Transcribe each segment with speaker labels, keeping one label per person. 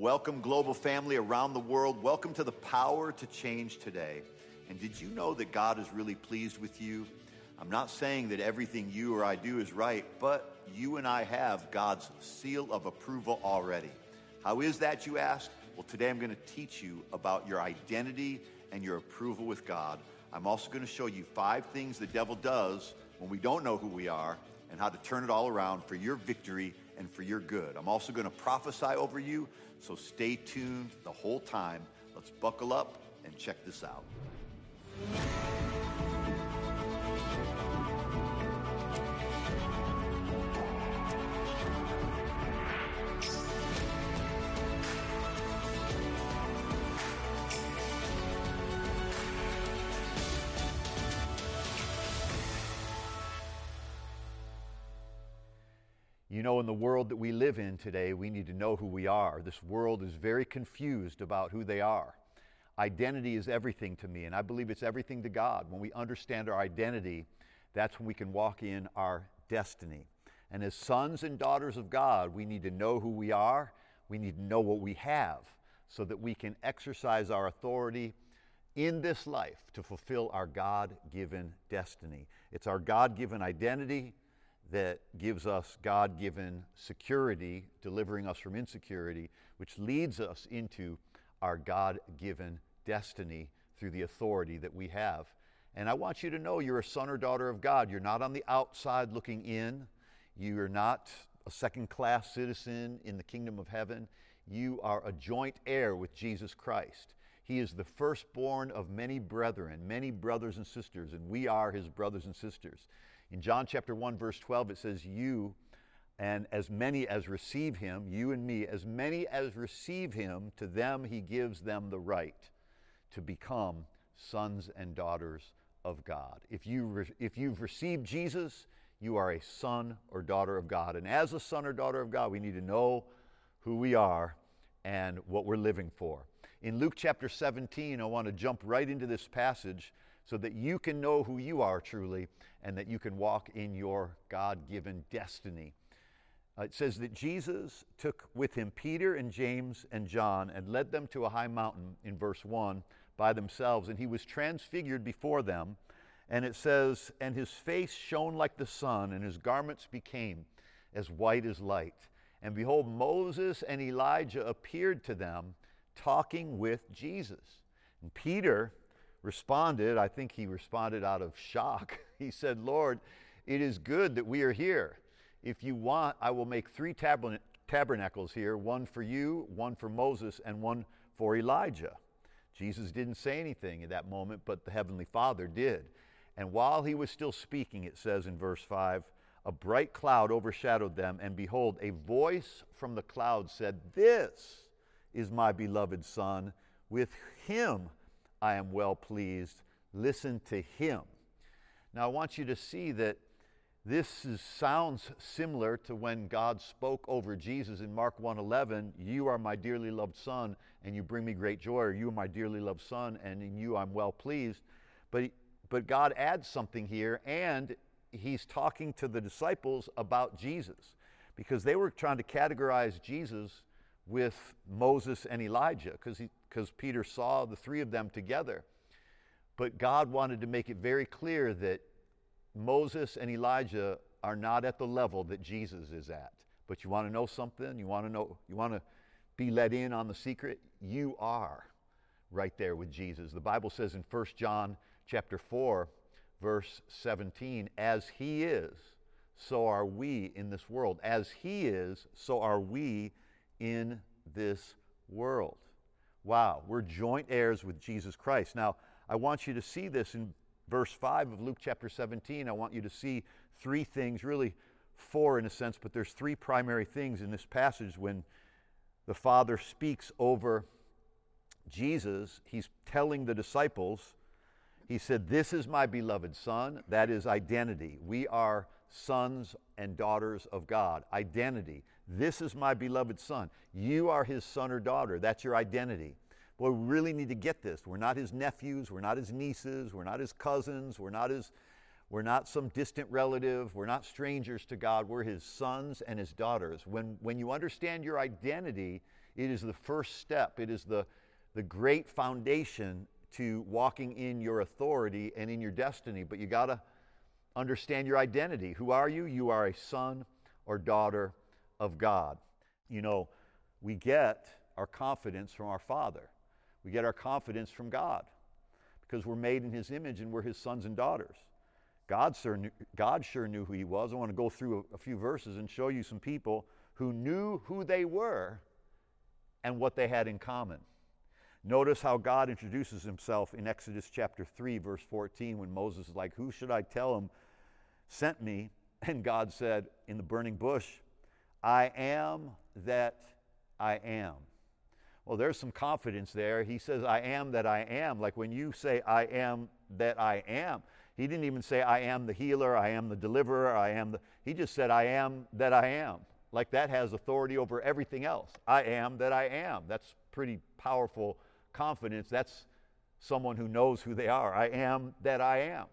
Speaker 1: welcome, global family around the world. Welcome to the Power to Change today. And did you know that God is really pleased with you? I'm not saying that everything you or I do is right, but you and I have God's seal of approval already. How is that, you ask? Well, today I'm going to teach you about your identity and your approval with God. I'm also going to show you 5 things the devil does when we don't know who we are and how to turn it all around for your victory and for your good. I'm also going to prophesy over you, so stay tuned the whole time. Let's buckle up and check this out. You know, in the world that we live in today, we need to know who we are. This world is very confused about who they are. Identity is everything to me, and I believe it's everything to God. When we understand our identity, that's when we can walk in our destiny. And as sons and daughters of God, we need to know who we are. We need to know what we have so that we can exercise our authority in this life to fulfill our God-given destiny. It's our God-given identity that gives us God-given security, delivering us from insecurity, which leads us into our God-given destiny through the authority that we have. And I want you to know you're a son or daughter of God. You're not on the outside looking in. You're not a second-class citizen in the kingdom of heaven. You are a joint heir with Jesus Christ. He is the firstborn of many brethren, many brothers and sisters, and we are his brothers and sisters. In John chapter 1, verse 12, it says, you and as many as receive him, you and me, as many as receive him, to them he gives them the right to become sons and daughters of God. If you've received Jesus, you are a son or daughter of God. And as a son or daughter of God, we need to know who we are and what we're living for. In Luke chapter 17, I want to jump right into this passage so that you can know who you are truly and that you can walk in your God-given destiny. It says that Jesus took with him Peter and James and John and led them to a high mountain in verse 1 by themselves, and he was transfigured before them. And it says, and his face shone like the sun, and his garments became as white as light. And behold, Moses and Elijah appeared to them, talking with Jesus. And Peter responded, I think he responded out of shock. He said, Lord, it is good that we are here. If you want, I will make 3 tabernacles here, one for you, one for Moses, and one for Elijah. Jesus didn't say anything at that moment, but the Heavenly Father did. And while he was still speaking, it says in verse 5, a bright cloud overshadowed them, and behold, a voice from the cloud said, this is my beloved Son, with him I am well pleased. Listen to him. Now I want you to see that this sounds similar to when God spoke over Jesus in Mark 1:11, you are my dearly loved Son, and you bring me great joy, or you are my dearly loved Son, and in you I'm well pleased. But God adds something here, and he's talking to the disciples about Jesus, because they were trying to categorize Jesus with Moses and Elijah, because Peter saw the 3 of them together. But God wanted to make it very clear that Moses and Elijah are not at the level that Jesus is at. But you want to know something? You want to be let in on the secret? You are right there with Jesus. The Bible says in 1 John chapter 4, verse 17, as he is, so are we in this world. As he is, so are we in this world. Wow, we're joint heirs with Jesus Christ. Now, I want you to see this in verse 5 of Luke chapter 17. I want you to see 3 things, really 4 in a sense, but there's 3 primary things in this passage when the Father speaks over Jesus. He's telling the disciples, he said, this is my beloved Son. That is identity. We are sons and daughters of God. Identity. This is my beloved Son. You are his son or daughter. That's your identity. Boy, we really need to get this. We're not his nephews. We're not his nieces. We're not his cousins. We're not some distant relative. We're not strangers to God. We're his sons and his daughters. When you understand your identity, It is the first step. It is the great foundation to walking in your authority and in your destiny. But you got to understand your identity. Who are you? You are a son or daughter of God. You know, we get our confidence from our Father. We get our confidence from God because we're made in His image and we're His sons and daughters. God sure knew who He was. I want to go through a few verses and show you some people who knew who they were and what they had in common. Notice how God introduces Himself in Exodus chapter 3, verse 14, when Moses is like, who should I tell him sent me? And God said in the burning bush, I am that I am. Well, there's some confidence there. He says, I am that I am. Like when you say, I am that I am. He didn't even say, I am the healer, I am the deliverer, he just said, I am that I am. Like that has authority over everything else. I am that I am. That's pretty powerful confidence. That's someone who knows who they are. I am that I am.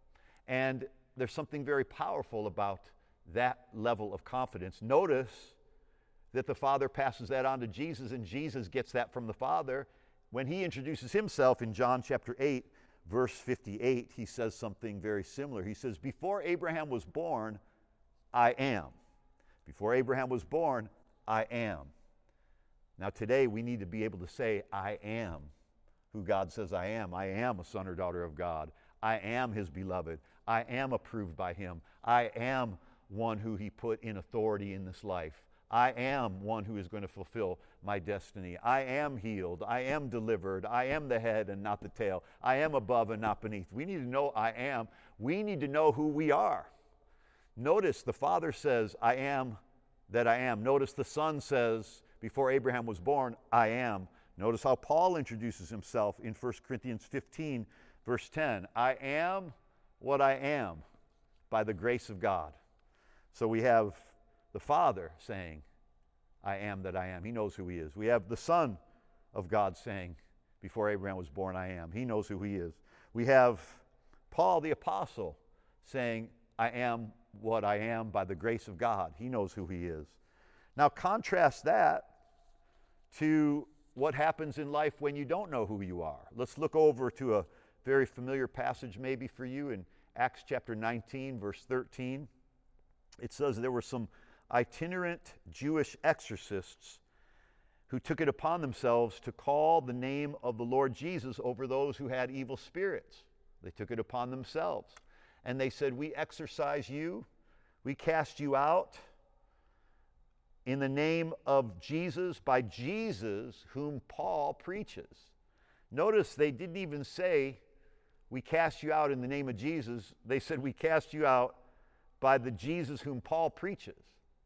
Speaker 1: And there's something very powerful about that level of confidence. Notice that the Father passes that on to Jesus, and Jesus gets that from the Father. When He introduces Himself in John chapter 8, verse 58, He says something very similar. He says, before Abraham was born, I am. Before Abraham was born, I am. Now today we need to be able to say, I am who God says I am. I am a son or daughter of God. I am His beloved. I am approved by Him. I am one who He put in authority in this life. I am one who is going to fulfill my destiny. I am healed. I am delivered. I am the head and not the tail. I am above and not beneath. We need to know I am. We need to know who we are. Notice the Father says, I am that I am. Notice the Son says, before Abraham was born, I am. Notice how Paul introduces himself in 1 Corinthians 15, verse 10. I am what I am by the grace of God. So we have the Father saying, I am that I am. He knows who He is. We have the Son of God saying, before Abraham was born, I am. He knows who He is. We have Paul the Apostle saying, I am what I am by the grace of God. He knows who He is. Now contrast that to what happens in life when you don't know who you are. Let's look over to a very familiar passage maybe for you in Acts chapter 19, verse 13. It says there were some itinerant Jewish exorcists who took it upon themselves to call the name of the Lord Jesus over those who had evil spirits. They took it upon themselves. And they said, we exorcise you, we cast you out in the name of Jesus, by Jesus whom Paul preaches. Notice they didn't even say, we cast you out in the name of Jesus. They said, we cast you out by the Jesus whom Paul preaches.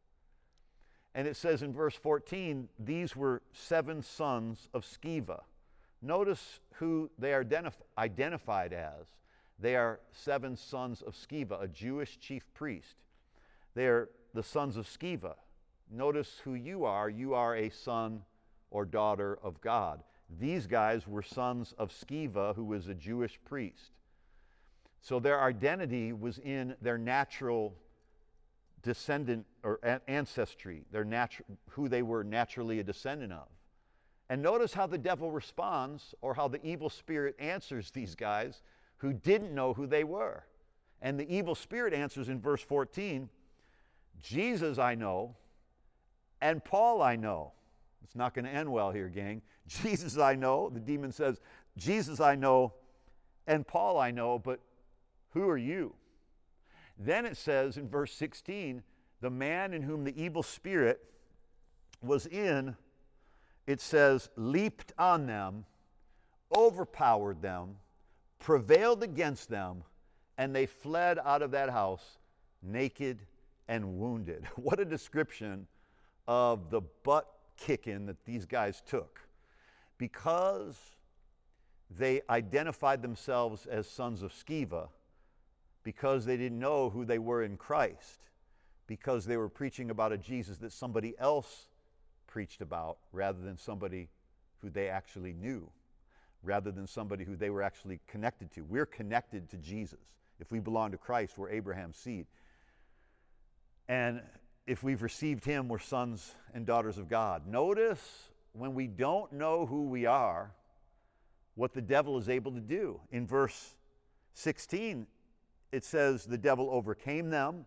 Speaker 1: And it says in verse 14, these were 7 sons of Sceva. Notice who they are identified as. They are 7 sons of Sceva, a Jewish chief priest. They are the sons of Sceva. Notice who you are. You are a son or daughter of God. These guys were sons of Sceva, who was a Jewish priest. So their identity was in their natural descendant or ancestry, who they were naturally a descendant of. And notice how the devil responds, or how the evil spirit answers these guys who didn't know who they were. And the evil spirit answers in verse 14, Jesus I know, and Paul I know. It's not going to end well here, gang. Jesus I know, the demon says, Jesus I know, and Paul I know, but who are you? Then it says in verse 16, the man in whom the evil spirit was in, it says, leaped on them, overpowered them, prevailed against them, and they fled out of that house naked and wounded. What a description of the butt kicking that these guys took. Because they identified themselves as sons of Sceva, because they didn't know who they were in Christ, because they were preaching about a Jesus that somebody else preached about rather than somebody who they actually knew, rather than somebody who they were actually connected to. We're connected to Jesus. If we belong to Christ, we're Abraham's seed. And if we've received Him, we're sons and daughters of God. Notice when we don't know who we are, what the devil is able to do. In verse 16, it says the devil overcame them,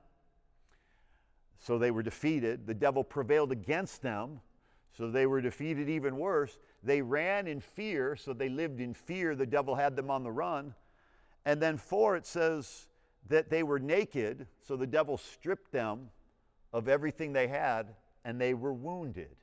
Speaker 1: so they were defeated. The devil prevailed against them, so they were defeated even worse. They ran in fear, so they lived in fear. The devil had them on the run. And then 4, it says that they were naked, so the devil stripped them of everything they had, and they were wounded.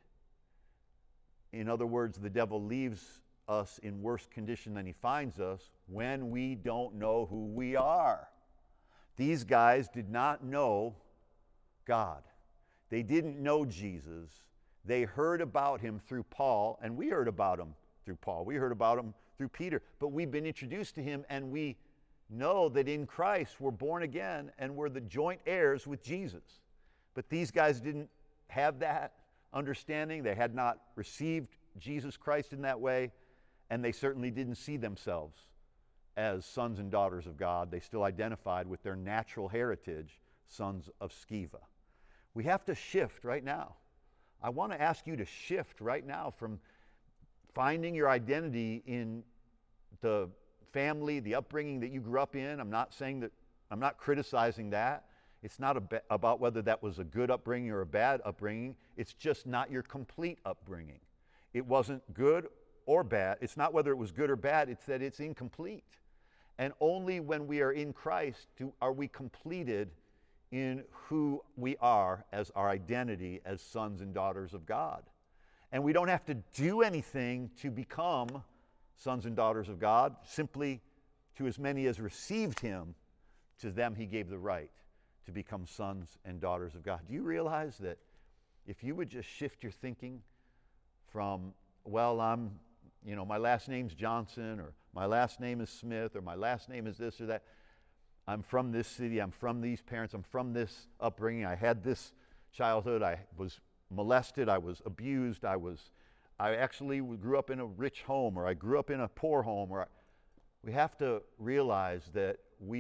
Speaker 1: In other words, the devil leaves us in worse condition than he finds us when we don't know who we are. These guys did not know God. They didn't know Jesus. They heard about him through Paul, and we heard about him through Paul. We heard about him through Peter, but we've been introduced to him, and we know that in Christ we're born again and we're the joint heirs with Jesus. But these guys didn't have that understanding. They had not received Jesus Christ in that way, and they certainly didn't see themselves as sons and daughters of God. They still identified with their natural heritage, sons of Sceva. We have to shift right now. I want to ask you to shift right now from finding your identity in the family, the upbringing that you grew up in. I'm not saying that, I'm not criticizing that. It's not about whether that was a good upbringing or a bad upbringing. It's just not your complete upbringing. It wasn't good or bad. It's not whether it was good or bad. It's that it's incomplete. And only when we are in Christ are we completed in who we are as our identity as sons and daughters of God. And we don't have to do anything to become sons and daughters of God. Simply, to as many as received him, to them he gave the right to become sons and daughters of God. Do you realize that if you would just shift your thinking from, well, my last name's Johnson, or my last name is Smith, or my last name is this or that. I'm from this city, I'm from these parents, I'm from this upbringing, I had this childhood, I was molested, I was abused, I actually grew up in a rich home, or I grew up in a poor home. We have to realize that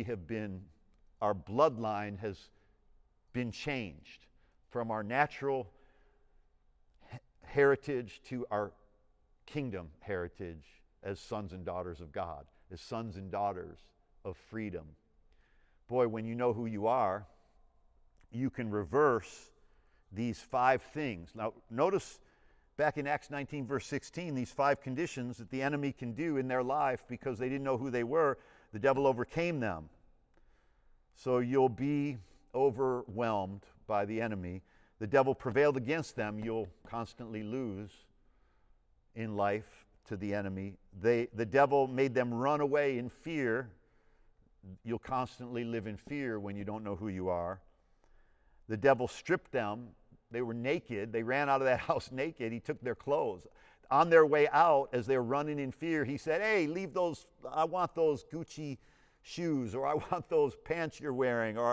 Speaker 1: our bloodline has been changed from our natural heritage to our kingdom heritage as sons and daughters of God, as sons and daughters of freedom. Boy, when you know who you are, you can reverse these 5 things. Now, notice back in Acts 19, verse 16, these 5 conditions that the enemy can do in their life because they didn't know who they were. The devil overcame them. So you'll be overwhelmed by the enemy. The devil prevailed against them. You'll constantly lose in life to the enemy. The devil made them run away in fear. You'll constantly live in fear when you don't know who you are. The devil stripped them. They were naked. They ran out of that house naked. He took their clothes. On their way out, as they were running in fear, he said, hey, leave those, I want those Gucci shoes, or I want those pants you're wearing, or I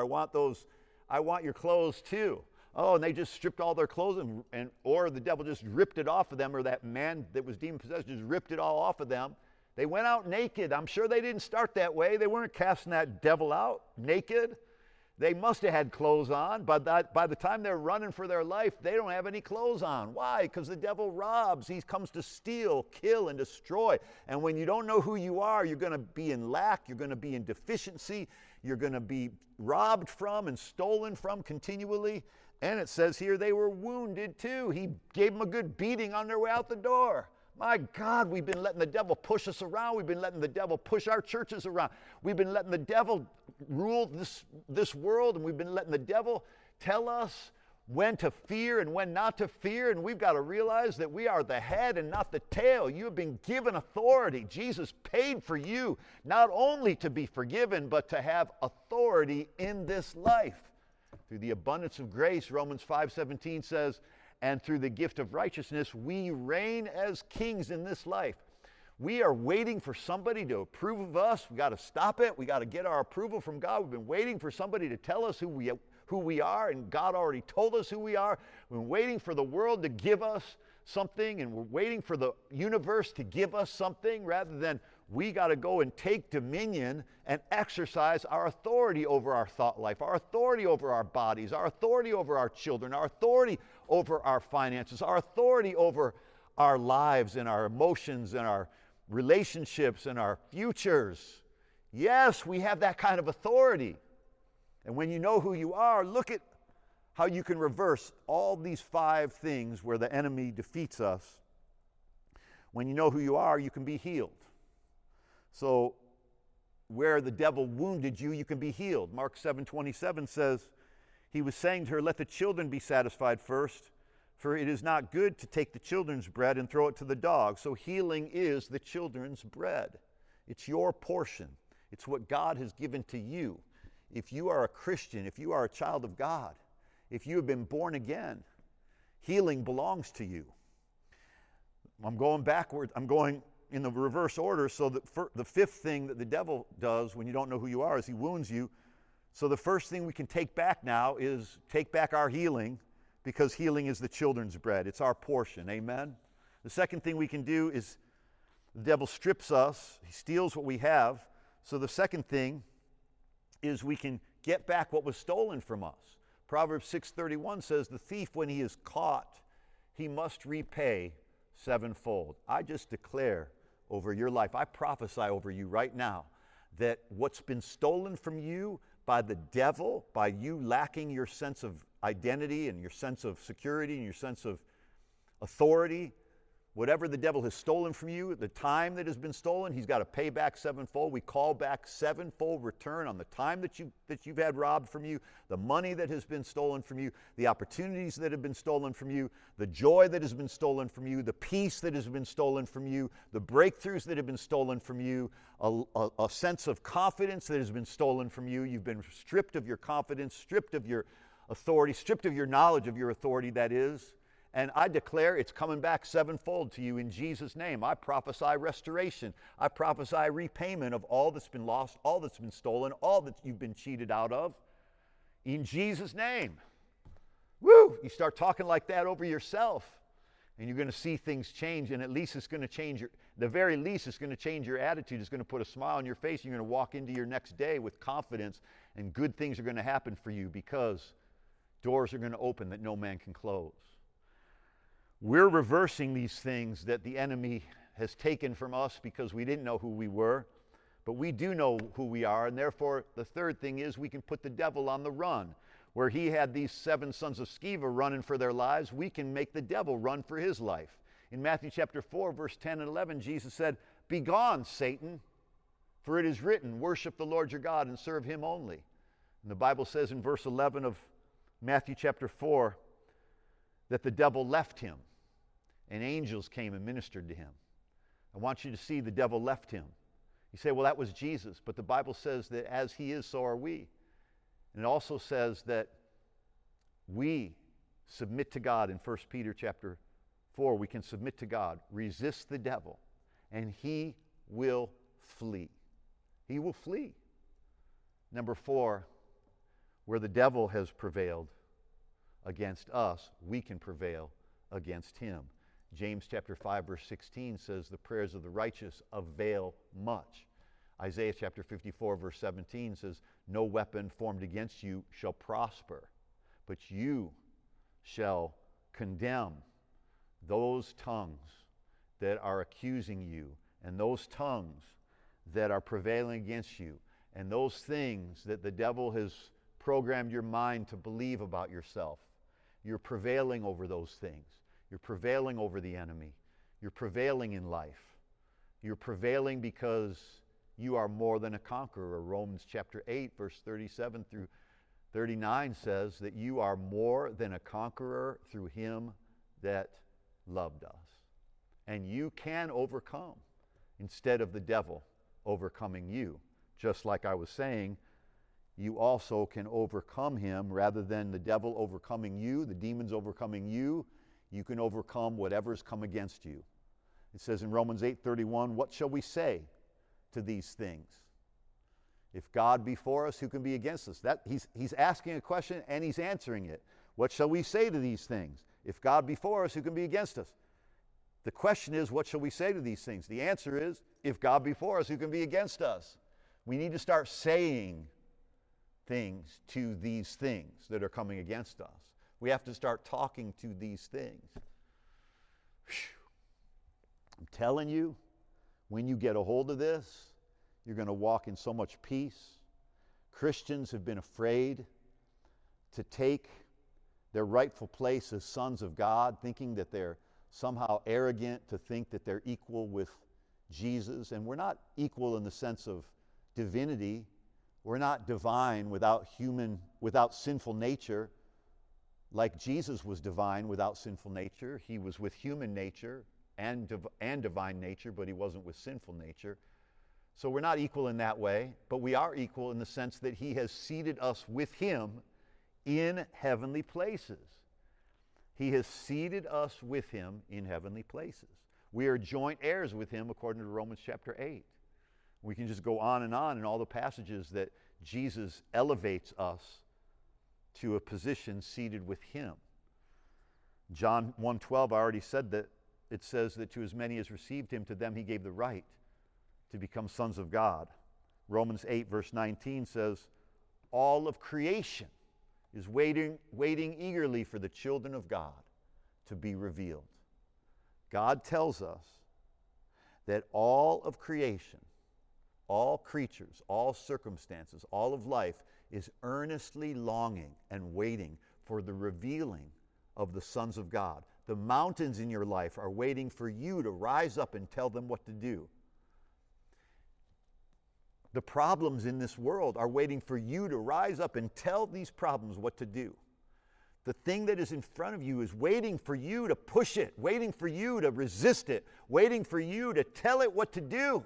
Speaker 1: want your clothes too. Oh, and they just stripped all their clothes, or the devil just ripped it off of them, or that man that was demon-possessed just ripped it all off of them. They went out naked. I'm sure they didn't start that way. They weren't casting that devil out naked. They must have had clothes on, but by the time they're running for their life, they don't have any clothes on. Why? Because the devil robs. He comes to steal, kill, and destroy. And when you don't know who you are, you're going to be in lack. You're going to be in deficiency. You're going to be robbed from and stolen from continually. And it says here they were wounded too. He gave them a good beating on their way out the door. My God, we've been letting the devil push us around. We've been letting the devil push our churches around. We've been letting the devil rule this world, and we've been letting the devil tell us when to fear and when not to fear, and we've got to realize that we are the head and not the tail. You have been given authority. Jesus paid for you not only to be forgiven, but to have authority in this life. Through the abundance of grace, Romans 5:17 says, and through the gift of righteousness, we reign as kings in this life. We are waiting for somebody to approve of us. We got to stop it. We got to get our approval from God. We've been waiting for somebody to tell us who we are, and God already told us who we are. We've been waiting for the world to give us something, and we're waiting for the universe to give us something, rather than we got to go and take dominion and exercise our authority over our thought life, our authority over our bodies, our authority over our children, our authority over our finances, our authority over our lives and our emotions and our relationships and our futures. Yes, we have that kind of authority. And when you know who you are, look at how you can reverse all these 5 things where the enemy defeats us. When you know who you are, you can be healed. So where the devil wounded you, you can be healed. Mark 7:27 says, he was saying to her, let the children be satisfied first, for it is not good to take the children's bread and throw it to the dogs. So healing is the children's bread. It's your portion. It's what God has given to you. If you are a Christian, if you are a child of God, if you have been born again, healing belongs to you. I'm going backward. I'm going in the reverse order. So the 5th thing that the devil does when you don't know who you are is he wounds you. So the first thing we can take back now is take back our healing, because healing is the children's bread. It's our portion. Amen? The second thing we can do is the devil strips us. He steals what we have. So the second thing is we can get back what was stolen from us. Proverbs 6:31 says, the thief, when he is caught, he must repay 7-fold. I just declare over your life, I prophesy over you right now, that what's been stolen from you by the devil, by you lacking your sense of identity and your sense of security and your sense of authority, whatever the devil has stolen from you, the time that has been stolen, he's got to pay back 7-fold. We call back 7-fold return on the time that you've had robbed from you, the money that has been stolen from you, the opportunities that have been stolen from you, the joy that has been stolen from you, the peace that has been stolen from you, the breakthroughs that have been stolen from you, a sense of confidence that has been stolen from you. You've been stripped of your confidence, stripped of your authority, stripped of your knowledge of your authority, that is. And I declare it's coming back 7-fold to you in Jesus' name. I prophesy restoration. I prophesy repayment of all that's been lost, all that's been stolen, all that you've been cheated out of. In Jesus' name. Woo! You start talking like that over yourself, and you're going to see things change, and at least it's going to change the very least it's going to change your attitude. It's going to put a smile on your face. You're going to walk into your next day with confidence, and good things are going to happen for you because doors are going to open that no man can close. We're reversing these things that the enemy has taken from us because we didn't know who we were, but we do know who we are, and therefore the third thing is we can put the devil on the run. Where he had these 7 sons of Sceva running for their lives, we can make the devil run for his life. In Matthew chapter 4, verse 10 and 11, Jesus said, "Begone, Satan, for it is written, worship the Lord your God and serve him only." And the Bible says in verse 11 of Matthew chapter 4 that the devil left him and angels came and ministered to him. I want you to see the devil left him. You say, well, that was Jesus, but the Bible says that as he is, so are we. And it also says that we submit to God in 1 Peter chapter 4. We can submit to God, resist the devil, and he will flee. He will flee. Number 4, where the devil has prevailed against us, we can prevail against him. James chapter 5 verse 16 says the prayers of the righteous avail much. Isaiah chapter 54 verse 17 says no weapon formed against you shall prosper, but you shall condemn those tongues that are accusing you, and those tongues that are prevailing against you, and those things that the devil has programmed your mind to believe about yourself. You're prevailing over those things. You're prevailing over the enemy. You're prevailing in life. You're prevailing because you are more than a conqueror. Romans chapter 8, verse 37 through 39 says that you are more than a conqueror through him that loved us. And you can overcome instead of the devil overcoming you. Just like I was saying, you also can overcome him rather than the devil overcoming you, the demons overcoming you. You can overcome whatever's come against you. It says in Romans 8:31, what shall we say to these things? If God be for us, who can be against us? He's asking a question and he's answering it. What shall we say to these things? If God be for us, who can be against us? The question is, what shall we say to these things? The answer is, if God be for us, who can be against us? We need to start saying things to these things that are coming against us. We have to start talking to these things. Whew. telling you, when you get a hold of this, you're going to walk in so much peace. Christians have been afraid to take their rightful place as sons of God, thinking that they're somehow arrogant to think that they're equal with Jesus. And we're not equal in the sense of divinity. We're not divine without sinful nature. Like Jesus was divine without sinful nature. He was with human nature and divine nature, but he wasn't with sinful nature. So we're not equal in that way, but we are equal in the sense that he has seated us with him in heavenly places. He has seated us with him in heavenly places. We are joint heirs with him according to Romans chapter 8. We can just go on in all the passages that Jesus elevates us to a position seated with him. John 1:12, I already said that. It says that to as many as received him, to them he gave the right to become sons of God. Romans 8 verse 19 says, all of creation is waiting eagerly for the children of God to be revealed. God tells us that all of creation, all creatures, all circumstances, all of life is earnestly longing and waiting for the revealing of the sons of God. The mountains in your life are waiting for you to rise up and tell them what to do. The problems in this world are waiting for you to rise up and tell these problems what to do. The thing that is in front of you is waiting for you to push it, waiting for you to resist it, waiting for you to tell it what to do.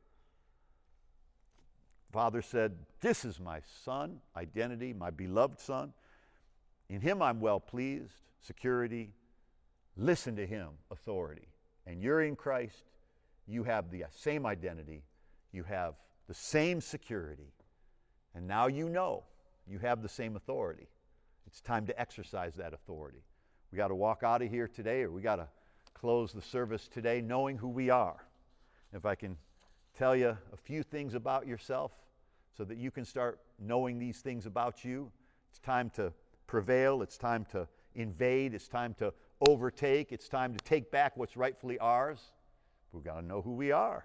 Speaker 1: Father said, this is my son, identity, my beloved son. In him I'm well pleased, security. Listen to him, authority. And you're in Christ. You have the same identity. You have the same security. And now you know you have the same authority. It's time to exercise that authority. We got to walk out of here today, or we got to close the service today knowing who we are. If I can tell you a few things about yourself so that you can start knowing these things about you. It's time to prevail. It's time to invade. It's time to overtake. It's time to take back what's rightfully ours. We've got to know who we are.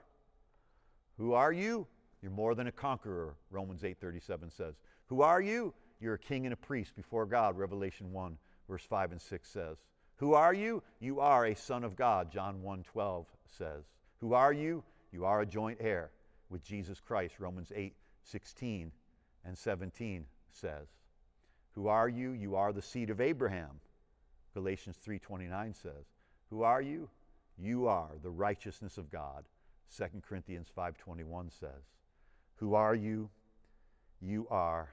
Speaker 1: Who are you? You're more than a conqueror, Romans 8:37 says. Who are you? You're a king and a priest before God, Revelation 1, verse 5 and 6 says. Who are you? You are a son of God, John 1:12 says. Who are you? You are a joint heir with Jesus Christ, Romans 8:16 and 17 says. Who are you? You are the seed of Abraham, Galatians 3:29 says. Who are you? You are the righteousness of God, 2 Corinthians 5:21 says. Who are you? You are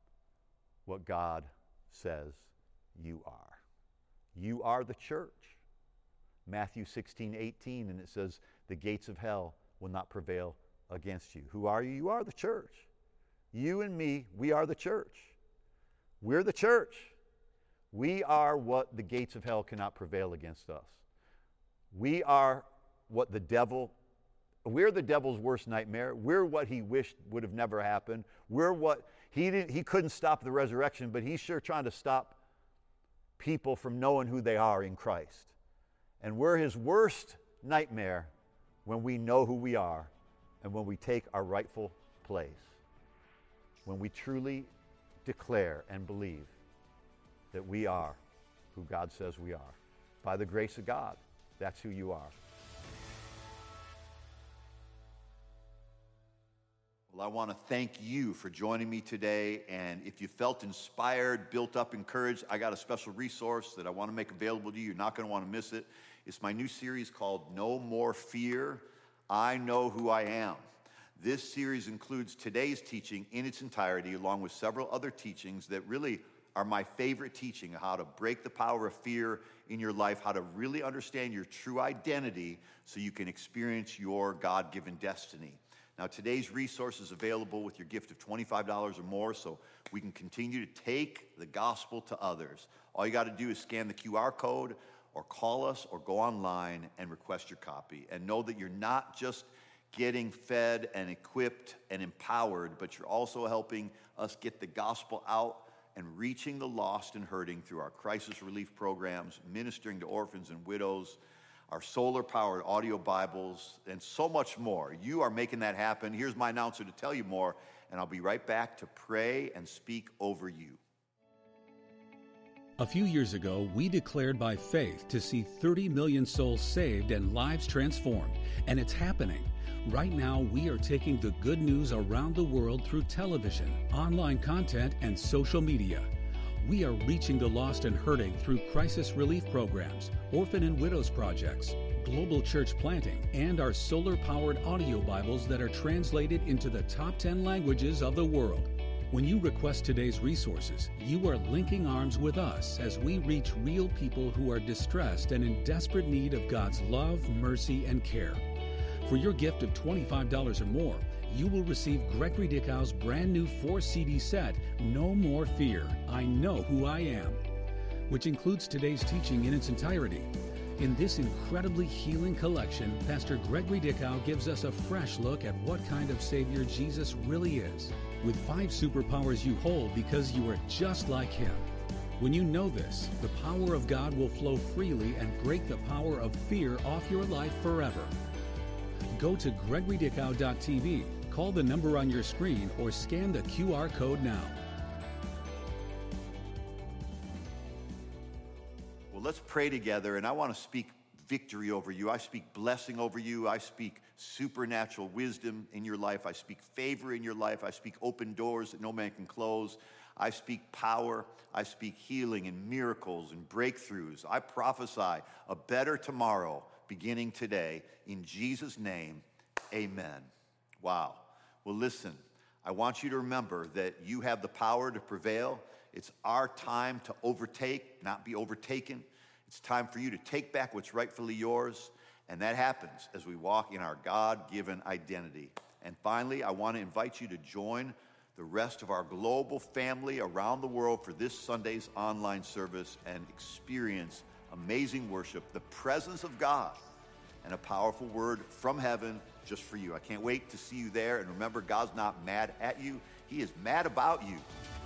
Speaker 1: what God says you are. You are the church. Matthew 16:18, and it says, the gates of hell will not prevail against you. Who are you? You are the church. You and me, we are the church. We're the church. We are what the gates of hell cannot prevail against us. We are what we're the devil's worst nightmare. We're what he wished would have never happened. We're what he couldn't stop the resurrection, but he's sure trying to stop people from knowing who they are in Christ. And we're his worst nightmare when we know who we are and when we take our rightful place. When we truly declare and believe that we are who God says we are. By the grace of God, that's who you are. Well, I want to thank you for joining me today. And if you felt inspired, built up, encouraged, I got a special resource that I want to make available to you. You're not going to want to miss it. It's my new series called No More Fear, I Know Who I Am. This series includes today's teaching in its entirety, along with several other teachings that really are my favorite teaching, how to break the power of fear in your life, how to really understand your true identity so you can experience your God-given destiny. Now, today's resource is available with your gift of $25 or more, so we can continue to take the gospel to others. All you got to do is scan the QR code or call us or go online and request your copy. And know that you're not just getting fed and equipped and empowered, but you're also helping us get the gospel out and reaching the lost and hurting through our crisis relief programs, ministering to orphans and widows, our solar-powered audio Bibles, and so much more. You are making that happen. Here's my announcer to tell you more, and I'll be right back to pray and speak over you.
Speaker 2: A few years ago, we declared by faith to see 30 million souls saved and lives transformed, and it's happening. Right now, we are taking the good news around the world through television, online content, and social media. We are reaching the lost and hurting through crisis relief programs, orphan and widows projects, global church planting, and our solar-powered audio Bibles that are translated into the top 10 languages of the world. When you request today's resources, you are linking arms with us as we reach real people who are distressed and in desperate need of God's love, mercy, and care. For your gift of $25 or more, you will receive Gregory Dickau's brand new 4-CD set, No More Fear, I Know Who I Am, which includes today's teaching in its entirety. In this incredibly healing collection, Pastor Gregory Dickau gives us a fresh look at what kind of Savior Jesus really is, with 5 superpowers you hold because you are just like Him. When you know this, the power of God will flow freely and break the power of fear off your life forever. Go to GregoryDickau.tv, call the number on your screen, or scan the QR code now.
Speaker 1: Well, let's pray together, and I want to speak victory over you. I speak blessing over you. I speak supernatural wisdom in your life. I speak favor in your life. I speak open doors that no man can close. I speak power. I speak healing and miracles and breakthroughs. I prophesy a better tomorrow beginning today. In Jesus' name, amen. Wow. Well, listen, I want you to remember that you have the power to prevail. It's our time to overtake, not be overtaken. It's time for you to take back what's rightfully yours, and that happens as we walk in our God-given identity. And finally, I want to invite you to join the rest of our global family around the world for this Sunday's online service and experience amazing worship, the presence of God, and a powerful word from heaven just for you. I can't wait to see you there. And remember, God's not mad at you. He is mad about you.